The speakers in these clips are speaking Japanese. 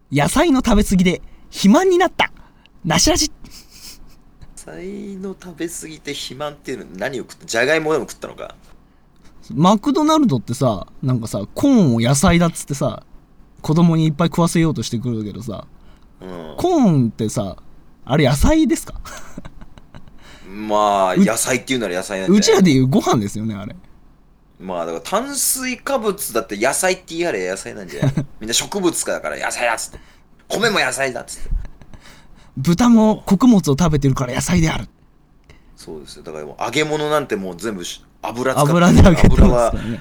野菜の食べ過ぎで肥満になった。なしラジ。 野菜の食べ過ぎて肥満っていうの何を食った？じゃがいもでも食ったのか？ マクドナルドってさ、なんかさ、コーンを野菜だっつってさ、子供にいっぱい食わせようとしてくるけどさ、コーンってさ、あれ野菜ですか？ まあ野菜っていうなら野菜なんじゃない？ うちらでいうご飯ですよね、あれ。 まあだから炭水化物だって野菜って言いやれ野菜なんじゃない？みんな植物だから野菜だっつって、米も野菜だっつって、 豚も穀物を食べてるから野菜である。 そうですよ。だからもう揚げ物なんてもう全部油使ってる。 油で揚げてますからね。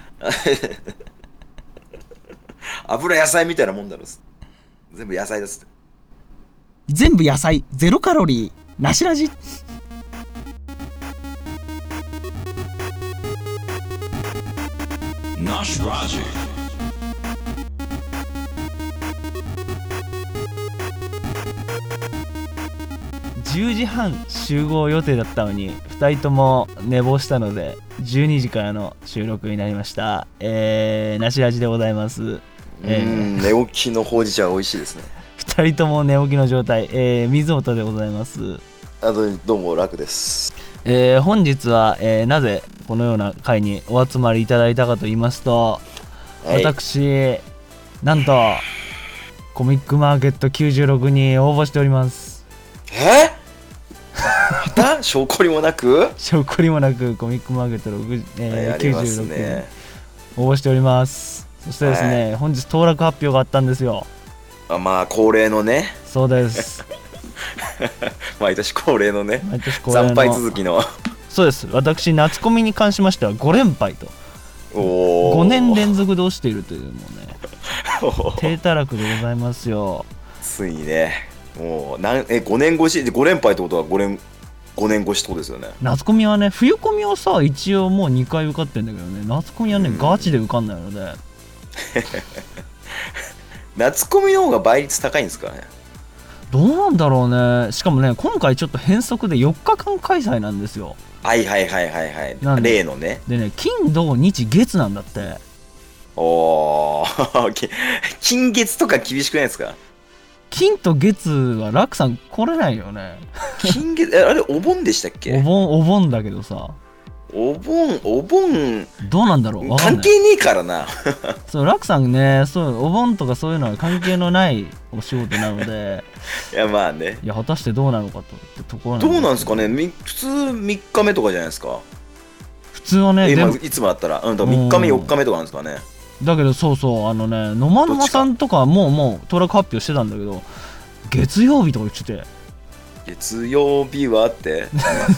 油野菜みたいなもんだろ。全部野菜だっつって。 全部野菜、ゼロカロリー、なしラジ。 ナシラジ。10時半集合予定だったのに2人とも寝坊したので12時からの収録になりました。なしラジでございます。 寝起きのほうじ茶は美味しいですね。 2人とも寝起きの状態、水本でございます。 あとどうも楽です。 本日は、なぜこのような会にお集まりいただいたかと言いますと、はい、私なんとコミックマーケット96に応募しております。 また証拠りもなくコミックマーケット96に応募しております。そしてですね、はい、本日当落発表があったんですよ。 まあ恒例のね。 そうです毎年恒例のね、惨敗続きの。 そうです。私夏コミに関しましては5連敗と5年連続で落ちているというもうね低たらくでございますよ。 ついにね、もう5年越しで5連敗ってことは5年越しってことですよね。 夏コミはね、冬コミはさ一応もう2回受かってんだけどね、夏コミはね、ガチで受かんないので夏コミの方が倍率高いんですかね。 どうなんだろうね。しかもね、今回ちょっと変則で4日間開催なんですよ。 はい例のね。 でね、金土日月なんだって。 金月とか厳しくないですか？ 金と月は楽さん来れないよね。 金月あれお盆でしたっけ？ お盆だけどさ、お盆どうなんだろう、 関係ねえからな。 そう楽さんね、そうお盆とかそういうのは関係のないお仕事なのでいやまあね、 いや果たしてどうなのかとってところどうなんですかね。普通3日目とかじゃないですか。 普通はね、 いつもだったら、3日目4日目とかなんですかね。 だけどそう野間さんとかもう当落発表してたんだけど、月曜日とか言ってて、 月曜日はって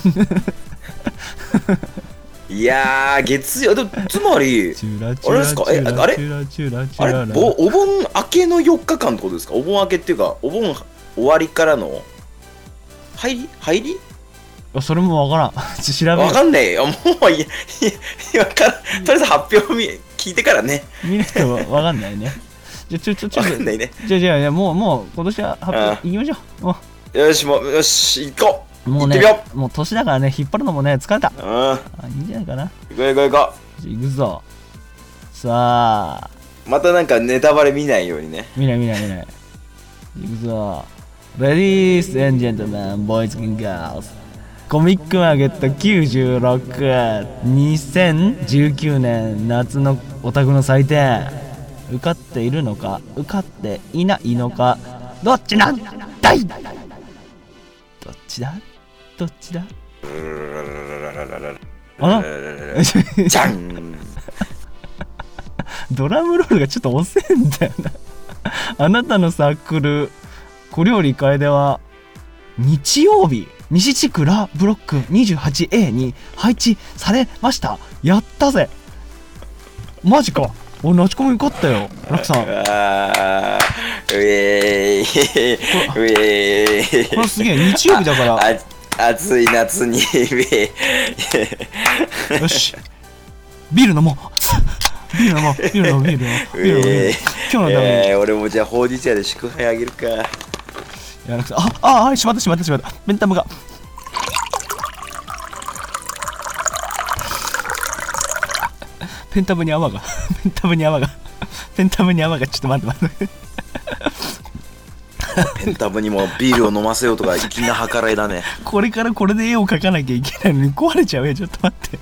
いやー月曜つまりあれですか、あれお盆明けの4日間ってことですか？お盆明けっていうかお盆終わりからの入りそれもわからん。調べわかんねえよ。もうとりあえず発表聞いてからね。 見なくてもわかんないね。わかんないね。じゃあもう今年は発表いきましょう。 よし行こう。 もうね、もう年だからね、引っ張るのもね疲れた。いいんじゃないかな。 行こう。 行くぞ。さあ。 またなんかネタバレ見ないようにね。 見ない。行くぞ。Ladies and gentlemen, boys and girls。コミックマーケット96、2019年夏のオタクの祭典。受かっているのか、受かっていないのか、どっちなんだい？どっちだじゃんドラムロールがちょっと遅いんだよな。あなたのサークル小料理楓は日曜日西地区ラブロック 28A に配置されました。やったぜ。マジか。俺ナチコミ受かったよ、ラクさん。これすげえ、日曜日だから暑い夏によし、ビール飲もう。今日のために俺もじゃあほうじ茶で祝杯あげるか。 やらなくて、しまったペンタムがペンタムに泡がちょっと待ってペンタブにもビールを飲ませようとか粋な計らいだね。 これからこれで絵を描かなきゃいけないのに壊れちゃうよ。ちょっと待って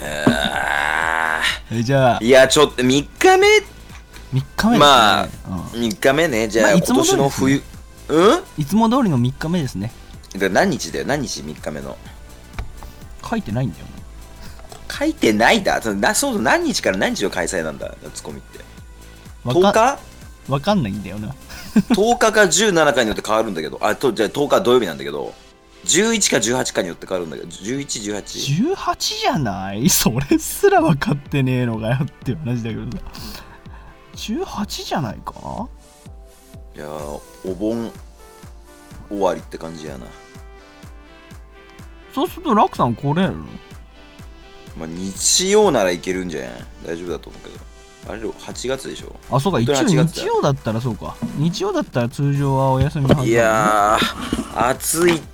じゃあいやちょっと3日目 3日目ですね。 まあ、3日目ね。じゃあ、今年の冬いつも通りの3日目ですね。 何日だよ、何日？3日目の書いてないんだよ。 書いてないだ。そう何日から何日の開催なんだ、夏コミって。10日？ わかんないんだよな。 10日か17かによって変わるんだけど、じゃあ10日土曜日なんだけど、11か18かによって変わるんだけど、11、18。 18じゃない？それすら分かってねえのかよっていう話だけどさ。18じゃないか？ いやお盆終わりって感じやな。 そうするとラクさん来れるの？ まあ日曜ならいけるんじゃない？大丈夫だと思うけど。あれ8月でしょ。 あ、そうか、一応日曜だったらそうか。日曜だったら通常はお休みのはずだ、ね。 いやー、暑いって。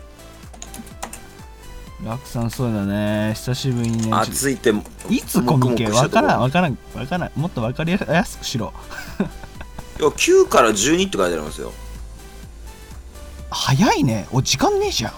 ラクさんそうだね。久しぶりにね。 暑いって。 いつコミケ？わからん。もっとわかりやすくしろ。 いや、9から12って書いてありますよ。 早いね。時間ねえじゃん。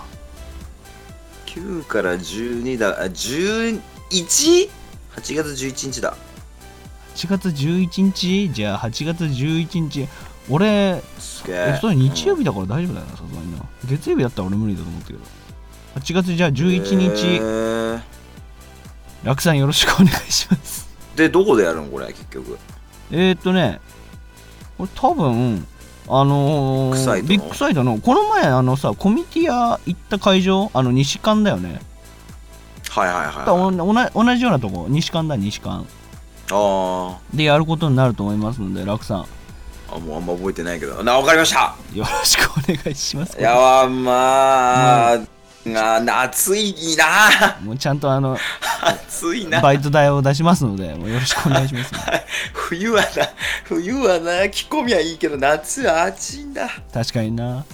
9から12だ。11？ 8月11日だ。 8月11日？じゃあ8月11日。俺、それ日曜日だから大丈夫だよな、さすがにな。月曜日だったら俺無理だと思ったけど。8月じゃあ11日。ラクさんよろしくお願いします。 で、どこでやるのこれ、結局。 これ多分、ビッグサイトの、この前コミティア行った会場、西館だよね。 はいはいはい。 同じようなとこ、西館だ、西館。でやることになると思いますので、ラクさん。 もうあんま覚えてないけど。わかりました。 よろしくお願いします。 いやまあ、暑いな。 もうちゃんと暑いな。 バイト代を出しますので、もうよろしくお願いします、 冬はな、着込みはいいけど、夏は暑いんだ。 確かにな。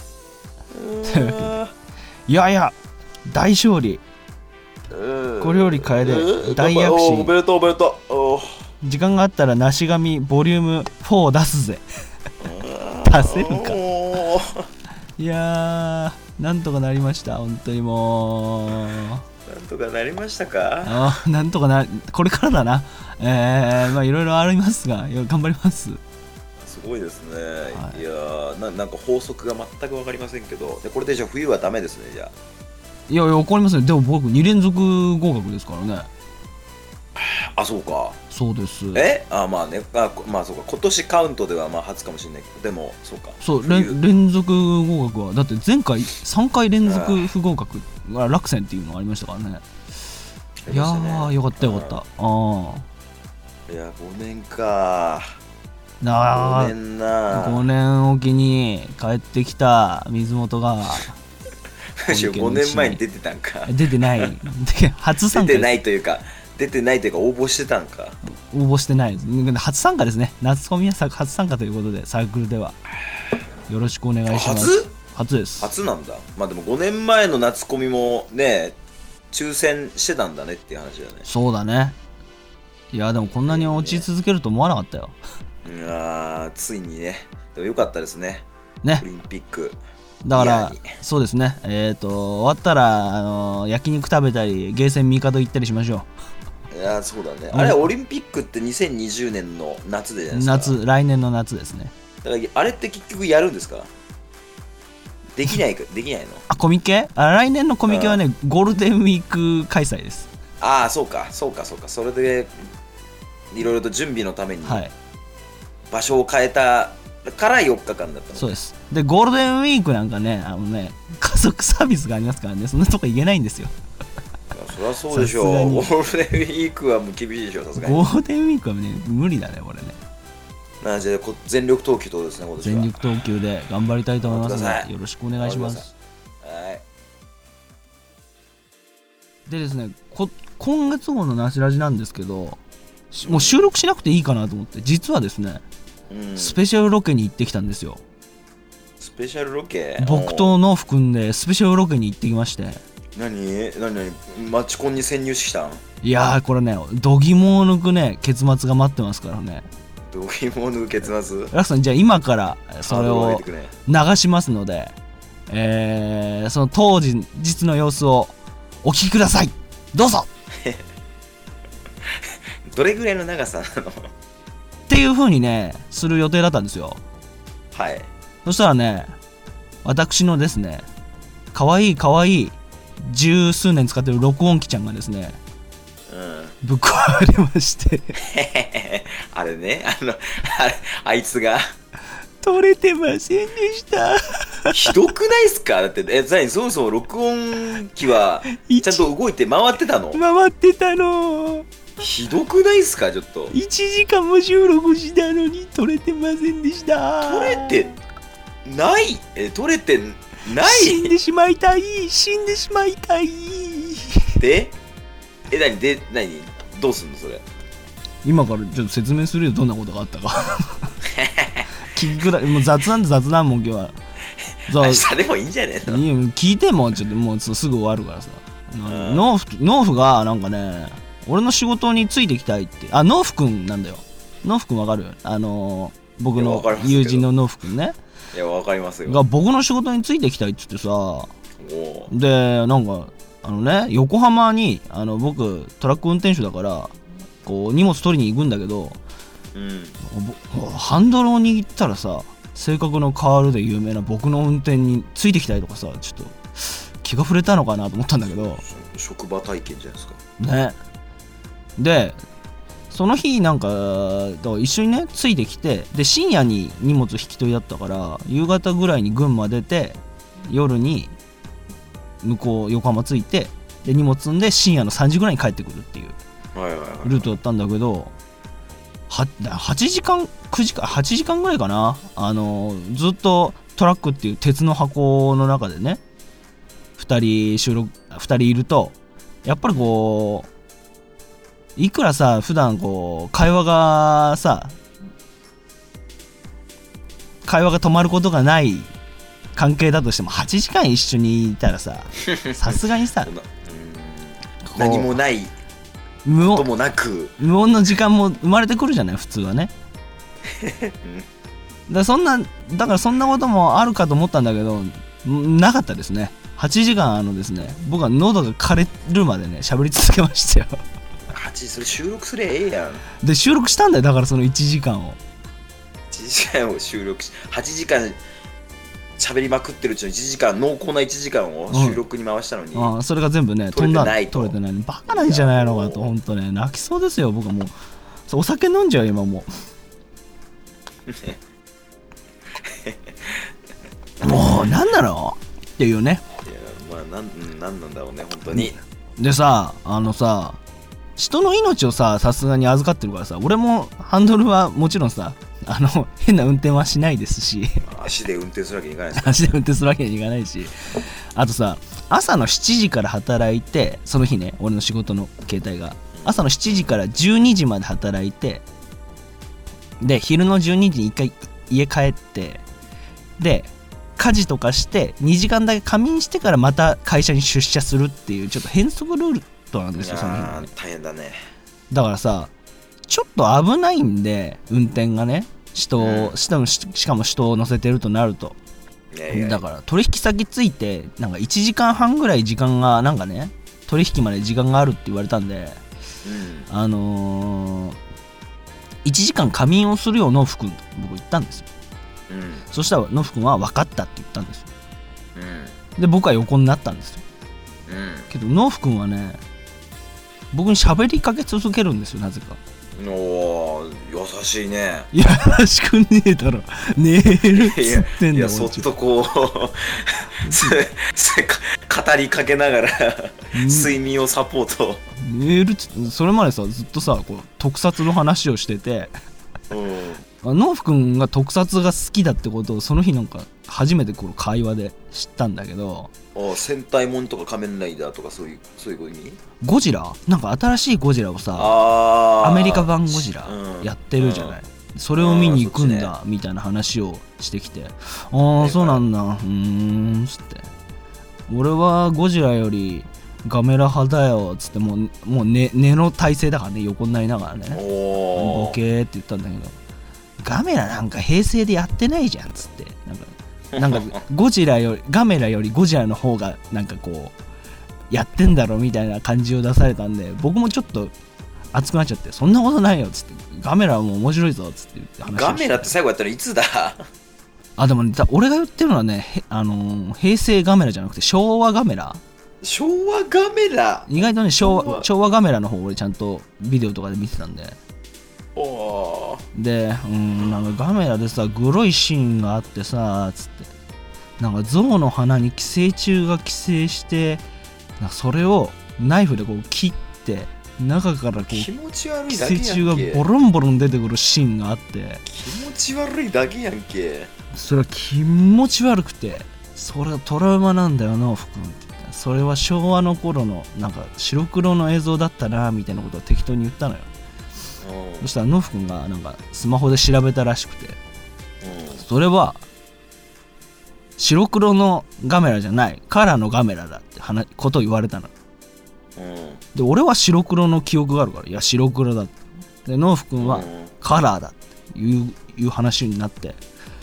いやいや、大勝利。小料理楓大躍進。 おめでとうおめでとう。時間があったら梨神ボリューム4出すぜ。出せるか。いやー、なんとかなりました。本当にもう。 なんとかなりましたか。 なんとかこれからだな。まあいろいろありますが、頑張ります。 すごいですね。はい、いやなんか法則が全く分かりませんけど、これでじゃあ冬はダメですね、じゃあ。 いや、分かりません。でも僕2連続合格ですからね。 あ、そうか。 そうです。 まあね、まあそうか。今年カウントではまあ初かもしれないけど、でもそうか。 そう、連続合格はだって前回3回連続不合格が落選っていうのがありましたからね。いやー、よかったよかった。 いや、5年か。 5年な。5年おきに帰ってきた水本が。 5年前に出てたんか。 出てない。初参加。 出てないというか応募してたんか。 応募してないです。初参加ですね。夏コミは初参加ということで、サークルではよろしくお願いします。初です。 初なんだ。まあでも5年前の夏コミもね、抽選してたんだねっていう話だね。 そうだね。いやでもこんなに落ち続けると思わなかったよ。 いやついにね。でもよかったですね。オリンピック。 だからそうですね。終わったら焼肉食べたりゲーセンミカド行ったりしましょう。いやそうだね。あれオリンピックって2020年の夏でじゃないですか。 来年の夏ですね。 だからあれって結局やるんですか？できないの？ コミケ？来年のコミケはね、ゴールデンウィーク開催です。 そうか。それでいろいろと準備のために場所を変えたから4日間だったの。 そうです。でゴールデンウィークなんかね、家族サービスがありますからね、そんなとこ行けないんですよ。 そりゃそうでしょう。ゴールデンウィークはもう厳しいでしょ、さすがに。 ゴールデンウィークはね、無理だね、これね。 じゃあ全力投球とですね、今年は全力投球で頑張りたいと思いますので、よろしくお願いします。 はい。 でですね、今月号のなしラジなんですけど、もう収録しなくていいかなと思って、実はですね、スペシャルロケに行ってきたんですよ。 スペシャルロケ？ 僕とノーフ君でスペシャルロケに行ってきまして。 何マチコンに潜入してきたん？ いやー、これね、度肝を抜くね、結末が待ってますからね。 度肝を抜く結末。 ラクさん、じゃあ今からそれを流しますので、その当日の様子をお聞きください。どうぞ。 どれぐらいの長さなの？ っていう風にねする予定だったんですよ。 はい。 そしたらね、私のですね、かわいい十数年使ってる録音機ちゃんがですね、ぶっ壊れましてあれね、あいつが取れてませんでした。 ひどくないっすか？だってそもそも録音機はちゃんと動いて回ってたの？ 回ってたの。 ひどくないっすか？ちょっと 1時間も収録したのに取れてませんでした。 取れてない取れてない。 死んでしまいたいで何どうすんのそれ？ 今からちょっと説明するよ、どんなことがあったか。聞くだもう雑談も今日は明日でもいいんじゃねえの？ いや聞いてもちょっともうすぐ終わるからさ。農夫がなんかね、俺の仕事についてきたいって。農夫くんなんだよ。農夫くんわかる？僕の友人の農夫くんね。 いや、わかりますよ。 が僕の仕事についてきたいっつってさ、でなんか横浜に僕トラック運転手だからこう荷物取りに行くんだけど、ハンドルを握ったらさ、性格の変わるで有名な僕の運転についてきたいとかさ、ちょっと気が触れたのかなと思ったんだけど。 職場体験じゃないですかね。でその日なんか一緒にねついてきて、で深夜に荷物引き取りだったから夕方ぐらいに群馬出て、夜に向こう横浜着いて、で荷物積んで深夜の3時ぐらいに帰ってくるっていうルートだったんだけど、8時間ぐらいかな、ずっとトラックっていう鉄の箱の中でね2人いると、やっぱりこういくらさ普段こう会話が止まることがない関係だとしても、8時間一緒にいたらさ、さすがにさ何もないこともなく無音の時間も生まれてくるじゃない普通はね。だからそんなこともあるかと思ったんだけど、なかったですね。8時間ですね、僕は喉が枯れるまでね喋り続けましたよ。 それ収録すりゃええやん。 で収録したんだよ、だからその1時間を収録し、8時間喋りまくってるうちの1時間、濃厚な1時間を収録に回したのに、 それが全部ね取れてない取れてない。バカなんじゃないのかと、ほんとね泣きそうですよ僕は。もうお酒飲んじゃう今もうもうなんだろうっていうね。 いや、まあなんなんだろうね本当に。 でさ人の命をさすがに預かってるからさ、俺もハンドルはもちろんさ変な運転はしないですし、 足で運転するわけにいかないです足で運転するわけにいかないし、あとさ朝の7時から働いて、その日ね俺の仕事の形態が朝の7時から12時まで働いて、で昼の12時に一回家帰って、で家事とかして2時間だけ仮眠してからまた会社に出社するっていうちょっと変則ルートなんですよ。その日大変だね。 だからさちょっと危ないんで運転がね、しかも人を乗せてるとなると、だから取引先ついてなんか1時間半ぐらい時間がなんかね取引まで時間があるって言われたんで、1時間仮眠をするよ農夫君と僕言ったんですよ。そしたら農夫君は分かったって言ったんですよ。で僕は横になったんですよ。けど農夫君はね僕に喋りかけ続けるんですよ、なぜか。 おー、優しいね。 優しくねえだろ、寝るっつってんだ。 いやそっとこう語りかけながら睡眠をサポート。 寝るっつって、それまでさずっとさこう特撮の話をしてて、農夫くんが特撮が好きだってことをその日なんか初めてこの会話で知ったんだけど、 戦隊もんとか仮面ライダーとかそういう意味？ ゴジラなんか新しいゴジラをさアメリカ版ゴジラやってるじゃない、それを見に行くんだみたいな話をしてきて、そうなんだ、つって、俺はゴジラよりガメラ派だよっつって、もう寝の体勢だからね、横になりながらねボケーって言ったんだけど、 ガメラなんか平成でやってないじゃんっつって、なんかガメラよりゴジラの方がなんかこうやってんだろみたいな感じを出されたんで、僕もちょっと熱くなっちゃって、そんなことないよっつって、ガメラはもう面白いぞっつって言って話をして。 ガメラって最後やったのいつだ？ あ、でもね、俺が言ってるのはね、平成ガメラじゃなくて昭和ガメラ。 昭和ガメラ、 意外とね昭和ガメラの方俺ちゃんとビデオとかで見てたんで。 おで、なんかガメラでさ、グロいシーンがあってさつって、なんか象の鼻に寄生虫が寄生して、なんかそれをナイフでこう切って中からこう気持ち悪い寄だけやんけ。 生虫がボロンボロン出てくるシーンがあって、 気持ち悪いだけやんけ。 それは気持ち悪くて、それはトラウマなんだよな福君って言って、それは昭和の頃のなんか白黒の映像だったなみたいなことを適当に言ったのよ。そしたらノフ君がなんかスマホで調べたらしくて、それは白黒のガメラじゃないカラーのガメラだってことを言われたの。で俺は白黒の記憶があるから、いや白黒だって。でノフ君はカラーだっていう話になって、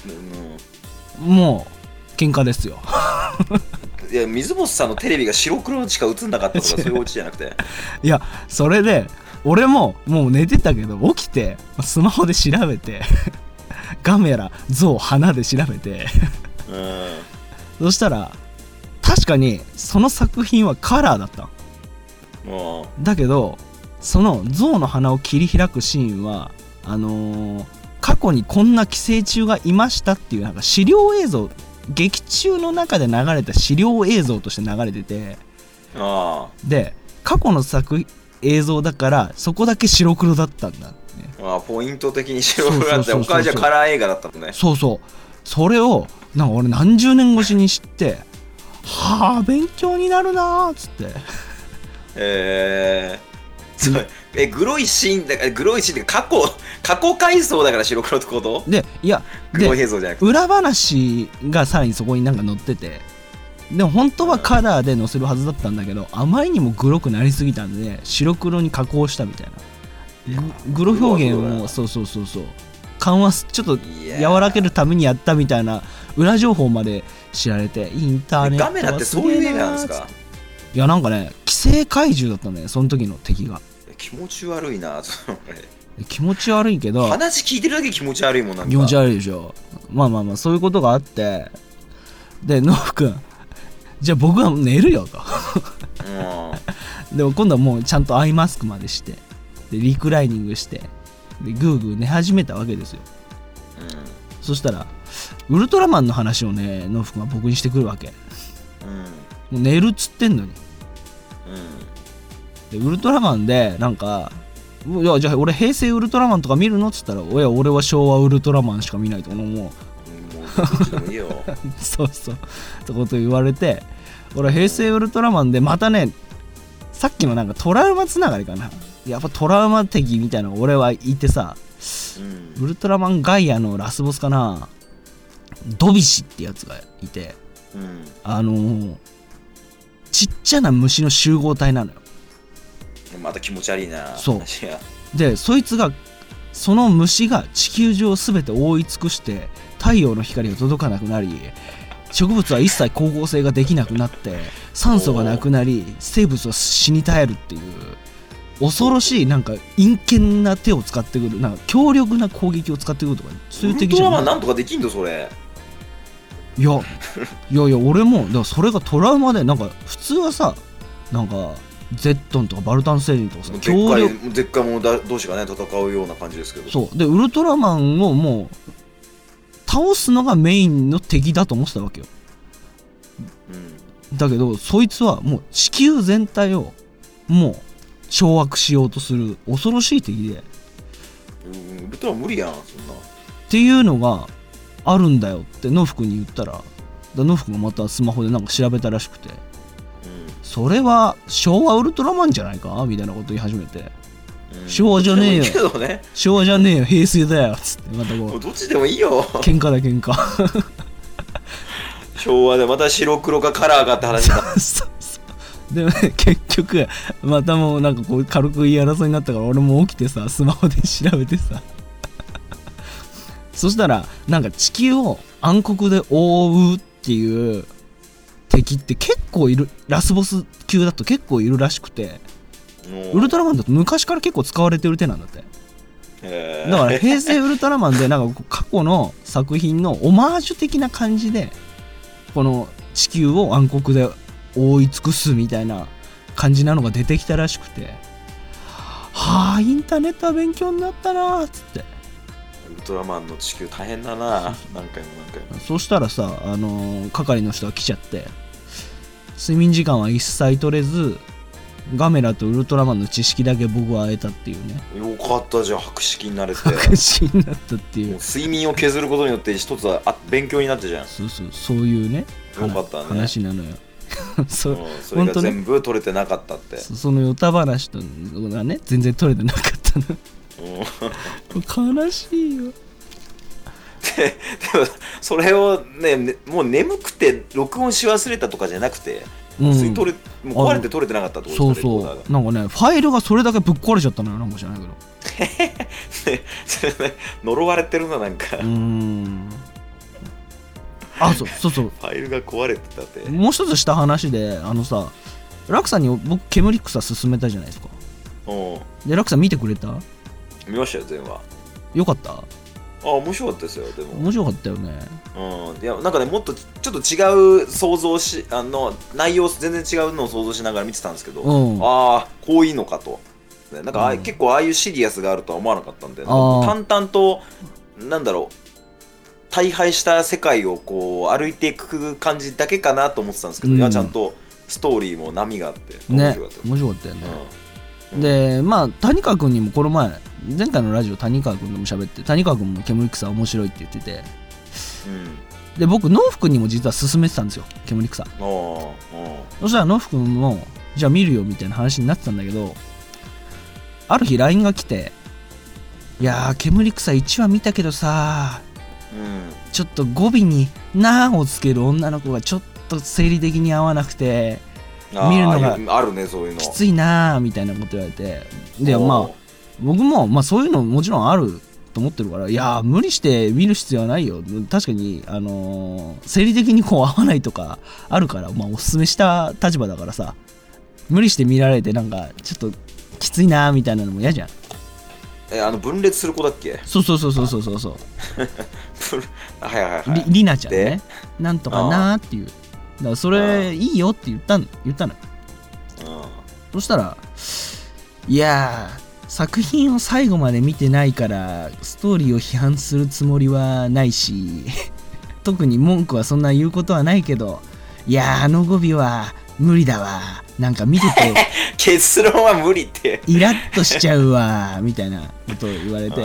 もう喧嘩ですよ。 いや水本さんのテレビが白黒しか映んなかったとかそういうオチじゃなくていやそれで俺ももう寝てたけど起きてスマホで調べてガメラ象花で調べてそしたら確かにその作品はカラーだっただけど、その象の鼻を切り開くシーンは過去にこんな寄生虫がいましたっていうなんか資料映像、劇中の中で流れた資料映像として流れてて、で過去の映像だからそこだけ白黒だったんだ、ね、 ポイント的に白黒だって、他はじゃカラー映画だったのね。 そうそう、それをなんか俺何十年越しに知って、はあ勉強になるなーっつってグロいシーンだから、グロいシーンって過去回想だから白黒ってことで、いやグロい映像じゃなくて裏話がさらにそこになんか載ってて、でも本当はカラーで載せるはずだったんだけど、あまりにもグロくなりすぎたんで白黒に加工したみたいな、グロ表現をそう緩和ちょっと和らげるためにやったみたいな裏情報まで知られて、インターネットはガメラってそういう映画なんですか？ いやなんかね、寄生怪獣だったんだよその時の敵が。 気持ち悪いな気持ち悪いけど、 話聞いてるだけ気持ち悪いもん。なんか気持ち悪いでしょ。まあそういうことがあって、でノフ君じゃあ僕は寝るよとでも今度はもうちゃんとアイマスクまでして、でリクライニングして、でグーグー寝始めたわけですよ。そしたらウルトラマンの話をねノフ君は僕にしてくるわけ。もう寝るっつってんのに、でウルトラマンでなんか、いやじゃあ俺平成ウルトラマンとか見るのっつったら、いや俺は昭和ウルトラマンしか見ないと思う。もうどっちでもいいよそうってこと言われて、俺平成ウルトラマンでまたね、さっきのなんかトラウマつながりかな、やっぱトラウマ的みたいなのが俺はいてさ、ウルトラマンガイアのラスボスかな、ドビシってやつがいて、ちっちゃな虫の集合体なのよ。 また気持ち悪いな。 そうで、そいつがその虫が地球上を全て覆い尽くして太陽の光が届かなくなり、植物は一切光合成ができなくなって酸素がなくなり生物は死に絶えるっていう恐ろしい、なんか陰険な手を使ってくる、なんか強力な攻撃を使ってくるとか、そういう敵じゃない。 ウルトラマンなんとかできんのそれ。 いや俺もだからそれがトラウマで、なんか普通はさ、なんかゼットンとかバルタン星人とかさ、 でっかいもの同士がね戦うような感じですけど、 そうでウルトラマンをもう倒すのがメインの敵だと思ってたわけよ。だけどそいつはもう地球全体をもう掌握しようとする恐ろしい敵で、 ウルトラ無理やんそんなっていうのがあるんだよってノフ君に言ったら、ノフ君がまたスマホでなんか調べたらしくて、それは昭和ウルトラマンじゃないかみたいなこと言い始めて、昭和じゃねえよ、昭和じゃねえよ平成だよっつって、またこうどっちでもいいよ、 喧嘩昭和でまた白黒かカラーかって話だでもね、結局またもうなんかこう軽く言い争いになったから、俺も起きてさスマホで調べてさそしたらなんか地球を暗黒で覆うっていう敵って結構いる、ラスボス級だと結構いるらしくて、ウルトラマンだと昔から結構使われてる手なんだって。だから平成ウルトラマンでなんか過去の作品のオマージュ的な感じでこの地球を暗黒で覆い尽くすみたいな感じなのが出てきたらしくて、はあインターネットは勉強になったなーっつって。 ウルトラマンの地球大変だな、何回も。 そしたらさ、係の人が来ちゃって、睡眠時間は一切取れずガメラとウルトラマンの知識だけ僕は得たっていうね。 よかったじゃん、博識になれて。 博識になったっていう。 もう睡眠を削ることによって一つは勉強になったじゃん。 そういうね。 よかったね。 話なのよ。 それが全部取れてなかったって。 そのヨタ話とがね全然取れてなかったの。悲しいよ。 でもそれをね、もう眠くて録音し忘れたとかじゃなくて、もう壊れて取れてなかったってことですかね。 そうなんかねファイルがそれだけぶっ壊れちゃったのよ、なんか知らないけど。 それね、呪われてるな、なんか。 そうファイルが壊れてたって。 もう一つした話で、さラクさんに僕ケムリックさ勧めたじゃないですか。でラクさん見てくれた？ 見ましたよ、全話。 よかった？ 面白かったですよ。でも面白かったよね。 いやなんかね、もっとちょっと違う想像し、内容全然違うのを想像しながら見てたんですけど、こういいのかと。なんか結構ああいうシリアスがあるとは思わなかったんで、淡々となんだろう、大敗した世界をこう歩いていく感じだけかなと思ってたんですけど、いやちゃんとストーリーも波があって面白かった。 面白かったよね。で谷川君にもこの前回のラジオ谷川君とも喋って、谷川君もケムリックさ面白いって言ってて、で僕ノウフ君にも実は勧めてたんですよ、ケムリックさ。そしたらノウフ君もじゃあ見るよみたいな話になってたんだけど、ある日 LINE が来て、いやーケムリックさ1話見たけどさ、ちょっと語尾になーをつける女の子がちょっと生理的に合わなくて見るのがきついなーみたいなこと言われて、で僕もそういうのもちろんあると思ってるから、いやー無理して見る必要はないよ、確かに生理的にこう合わないとかあるから、おすすめした立場だからさ、無理して見られてなんかちょっときついなーみたいなのも嫌じゃん。 分裂する子だっけ？ そうはいりなちゃんね、なんとかなーっていう、だからそれいいよって言ったの。そしたら、いやー作品を最後まで見てないからストーリーを批判するつもりはないし特に文句はそんな言うことはないけど、いやー語尾は無理だわ、なんか見てて結論は無理ってイラッとしちゃうわみたいなことを言われて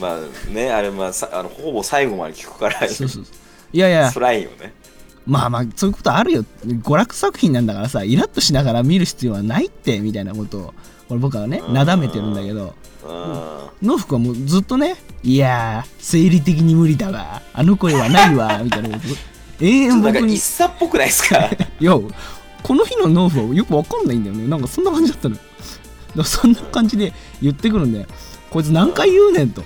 ほぼ最後まで聞くからいや辛いよね。 そういうことあるよ、娯楽作品なんだからさ、イラッとしながら見る必要はないってみたいなことをこれ僕はねなだめてるんだけど、ノフクはもうずっとね、いやー生理的に無理だわ、声はないわみたいなことなんか一茶っぽくないですか？ いやこの日のノウフはよくわかんないんだよね、なんかそんな感じだったの。だからそんな感じで言ってくるんで、こいつ何回言うねんと。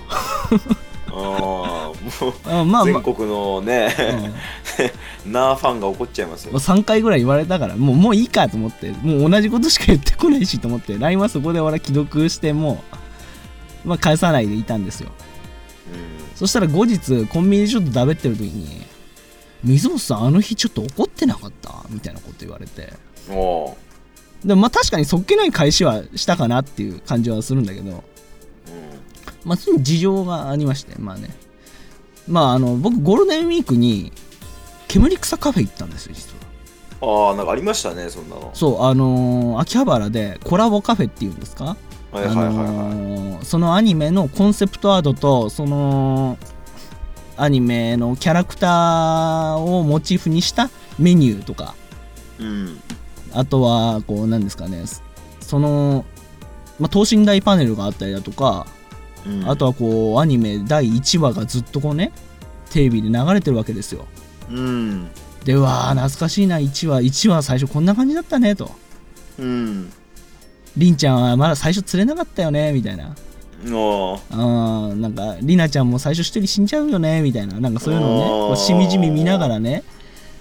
全国のね、ナーファンが怒っちゃいますよ。 3回ぐらい言われたからもういいかと思って、もう同じことしか言ってこないしと思って LINE はそこで俺は既読しても返さないでいたんですよ。そしたら後日コンビニでちょっとだべってる時に、水本さん日ちょっと怒ってなかったみたいなこと言われて、でも確かにそっけない返しはしたかなっていう感じはするんだけど、その事情がありまして、僕ゴールデンウィークに煙草カフェ行ったんですよ、実は。なんかありましたね、そんなの。 そう秋葉原でコラボカフェっていうんですか、そのアニメのコンセプトアートとそのアニメのキャラクターをモチーフにしたメニューとか、あとはこうなんですかね、その、等身大パネルがあったりだとか、あとはこうアニメ第1話がずっとこうねテレビで流れてるわけですよ。で懐かしいな、1話最初こんな感じだったねと、りんちゃんはまだ最初釣れなかったよねみたいな、 なんかりなちゃんも最初一人死んじゃうよねみたいな、なんかそういうのをねこうしみじみ見ながらね、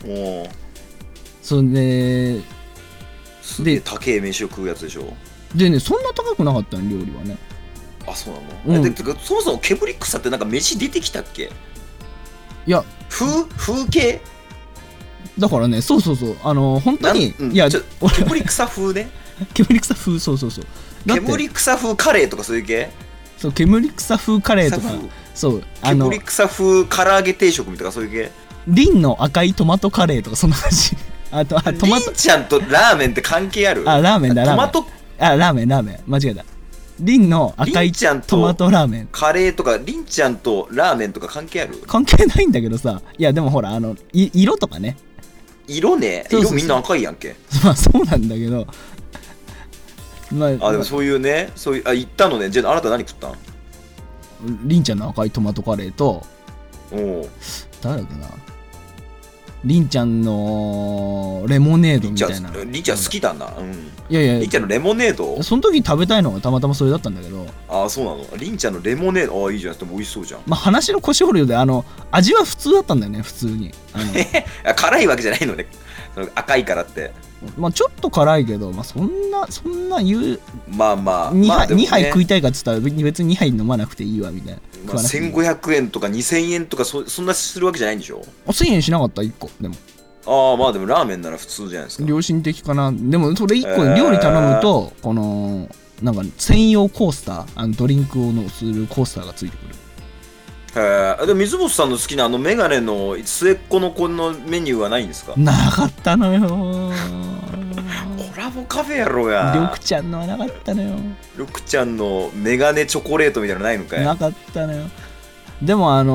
そんですげえ高え飯を食うやつでしょ。 でね、そんな高くなかったの料理はね。 あ、そうなの、てかそもそも煙草ってなんか飯出てきたっけ。 いや風景だからね、そう本当にいや煙草風ね煙草風、そう煙草風カレーとかそういう系。 そう、煙草風カレーとか、そう煙草風唐揚げ定食みたいなそういう系。 リンの赤いトマトカレーとかそんな感じ。あとトマト。 リンちゃんとラーメンって関係ある？ あ、ラーメンだ、 トマト。 ラーメン間違えた。リンの赤いトマトラーメン。 カレーとかリンちゃんとラーメンとか関係ある？ 関係ないんだけどさ。いやでもほら色とかね。 色ね。色みんな赤いやんけ。 まあそうなんだけど。 でもそういうね、行ったのね。じゃああなた何食ったん？ りんちゃんの赤いトマトカレーと、誰だっけな、りんちゃんのレモネードみたいな。 りんちゃん好きだな。 いやりんちゃんのレモネード、 その時食べたいのがたまたまそれだったんだけど。 あ、そうなの。りんちゃんのレモネード、いいじゃん。でも美味しそうじゃん。 まあ話の腰折るようで味は普通だったんだよね、普通に。 辛いわけじゃないのね、赤いからって。 まあちょっと辛いけど、まあそんな言う、 まあ2 杯食いたいかっつったら別に2杯飲まなくていいわみたいな。 1500円とか2000円とかそんなするわけじゃないんでしょ。 1000円しなかった1個でも。 まあでもラーメンなら普通じゃないですか。 良心的かな。でもそれ1個料理頼むと、このなんか専用コースター、ドリンクをするコースターがついてくる。 でも水本さんの好きなメガネの末っ子の子のメニューはないんですか？ なかったのよ。 コラボカフェやろうや。 りょくちゃんのはなかったのよ。 りょくちゃんのメガネチョコレートみたいなのないのかい？ なかったのよ。でもフ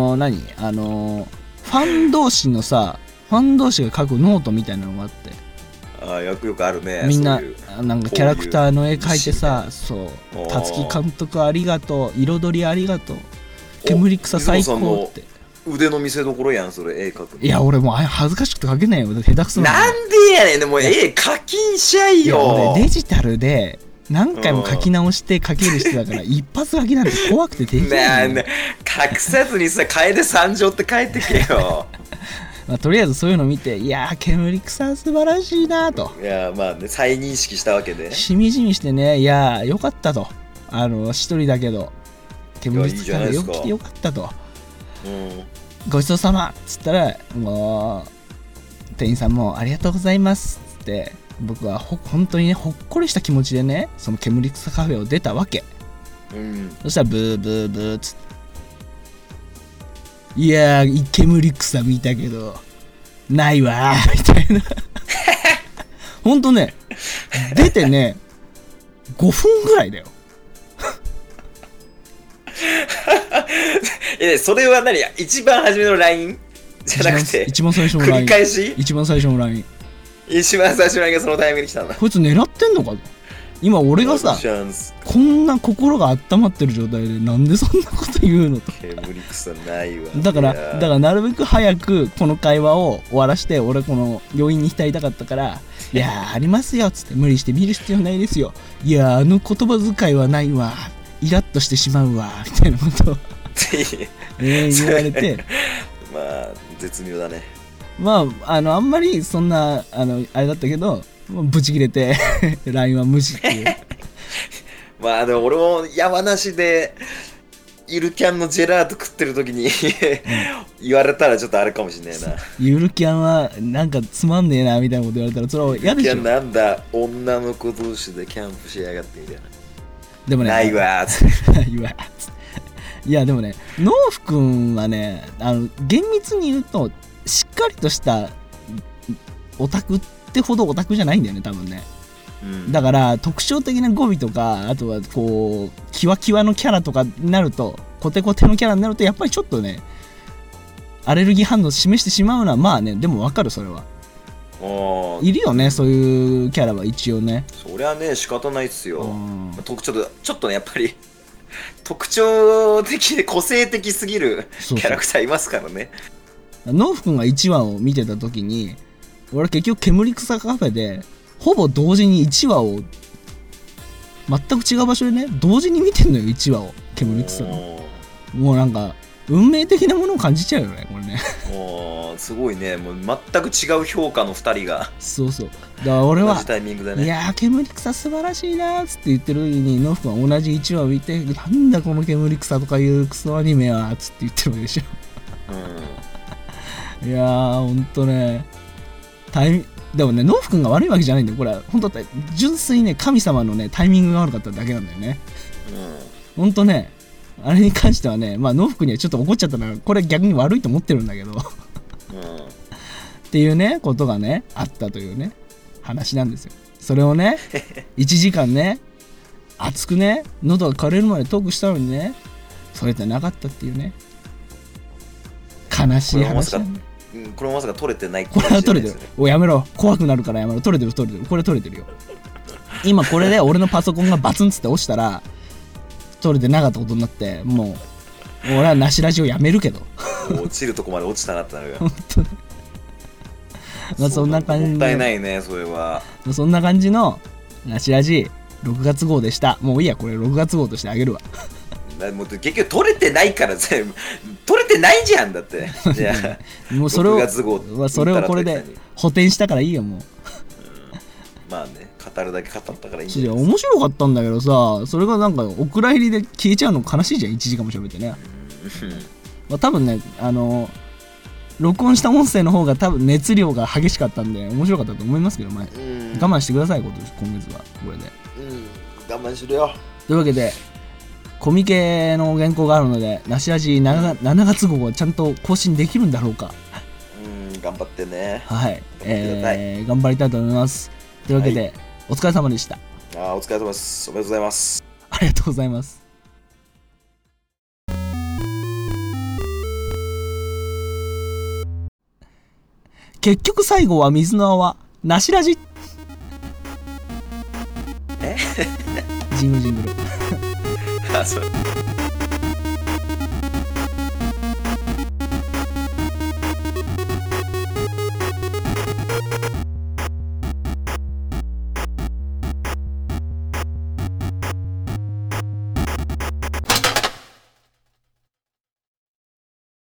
ァン同士が書くノートみたいなのがあって。 よくあるね。 みんななんかキャラクターの絵描いてさ、そう、たつき監督ありがとう、彩りありがとう、煙草最高って。 腕の見せ所やん、それ絵描く。 いや俺もう恥ずかしくて描けないよ、下手くそなんでやねん。でも絵描きんしゃいよ。 俺デジタルで何回も書き直して書ける人だから、一発書きなんて怖くてできないよ。 隠さずにさ、楓参上って書いてけよ。 まあ、とりあえずそういうの見て、いやー煙草素晴らしいなと。 いやまあね、再認識したわけでしみじみしてね、いやーよかったと。一人だけど煙草がよく来てよかったと。ごちそうさまっつったら、もう店員さんもありがとうございますっつって、僕は本当にねほっこりした気持ちでね、その煙草カフェを出たわけ。そしたらブーブーブーっつって、いやー煙草見たけどないわーみたいな。ほんとね、出てね5分ぐらいだよ。 それは何？一番初めの LINE じゃなくて一番最初の LINE。 繰り返し？ 一番最初の LINE。 一番最初の LINE がそのタイミングに来たんだ。 こいつ狙ってんのかと。今俺がさ、こんな心が温まってる状態でなんでそんなこと言うのと。 煙草ないわ。 だからなるべく早くこの会話を終わらして、俺この余韻に浸りたかったから、いやーありますよっつって、無理して見る必要ないですよ、いやー言葉遣いはないわ、イラッとしてしまうわみたいなことを言われてまあ絶妙だね。 まああんまりそんなあれだったけど、ブチ切れてLINE は無視っていう。 まあでも俺も山梨でゆるキャンのジェラート食ってる時に言われたらちょっとあれかもしんないな。 ゆるキャンはなんかつまんねえなみたいなこと言われたらそれは嫌でしょ。 ゆるキャンなんだ女の子同士でキャンプしやがってみたいな。 でもね、 ないわーっつってないわーっつって。いやでもね、農夫くんはね、厳密に言うとしっかりとしたオタクってほどオタクじゃないんだよね多分ね。だから特徴的な語尾とか、あとはこうキワキワのキャラとかになると、コテコテのキャラになるとやっぱりちょっとねアレルギー反応を示してしまうのは、まあね、でも分かる、それは。いるよね、そういうキャラは一応ね。 そりゃね仕方ないっすよ。ちょっとねやっぱり特徴的で個性的すぎるキャラクターいますからね。 農夫くんが1話を見てた時に、俺結局煙草カフェでほぼ同時に1話を全く違う場所でね同時に見てんのよ1話を煙草の。もうなんか運命的なものを感じちゃうよねこれね。 おーすごいね、もう全く違う評価の2人がそうそう、だから俺は同じタイミングでね、 いやー煙草素晴らしいなーっつって言ってる時にノフ君は同じ1話を見て、なんだこの煙草とかいうクソアニメはっつって言ってるわけでしょ。いやーほんとねでもねノフ君が悪いわけじゃないんだよこれは。本当純粋にね神様のねタイミングが悪かっただけなんだよね。ほんとねあれに関してはね、まあノフ君にはちょっと怒っちゃったからこれ逆に悪いと思ってるんだけどっていうねことがねあったというね話なんですよ。それをね1時間ね熱くね喉が枯れるまでトークしたのにねそれってなかったっていうね悲しい話なんだよ。 これまさか取れてない。 これは取れてる。おやめろ、怖くなるからやめろ。取れてるこれ取れてるよ。今これで俺のパソコンがバツンつって押したら取れてなかったことになって、もう俺はなしラジオやめるけど落ちるとこまで落ちたなってなるよ。 本当にまあそんな感じ。 もったいないねそれは。 そんな感じのなしラジ6月号でした。もういいやこれ6月号としてあげるわ。 もう結局取れてないから全部取れてないじゃんだって。じゃあもうそれを 6月号それをこれで補填したからいいよもう。 まあね語るだけ語ったからいいんじゃない。 面白かったんだけどさ、それがなんかお蔵入りで消えちゃうの悲しいじゃん1時間も喋ってね。まあ、多分ね録音した音声の方が多分熱量が激しかったんで面白かったと思いますけど、我慢してください今月はこれで。 我慢しろよ。 というわけでコミケの原稿があるのでなしラジ 7月号はちゃんと更新できるんだろうか。 頑張ってね。 はい、頑張りたいと思います。というわけで、はい、お疲れ様でした。 お疲れ様です。おめでとうございます。 ありがとうございます。結局最後は水の泡なしラジ。ジングルそう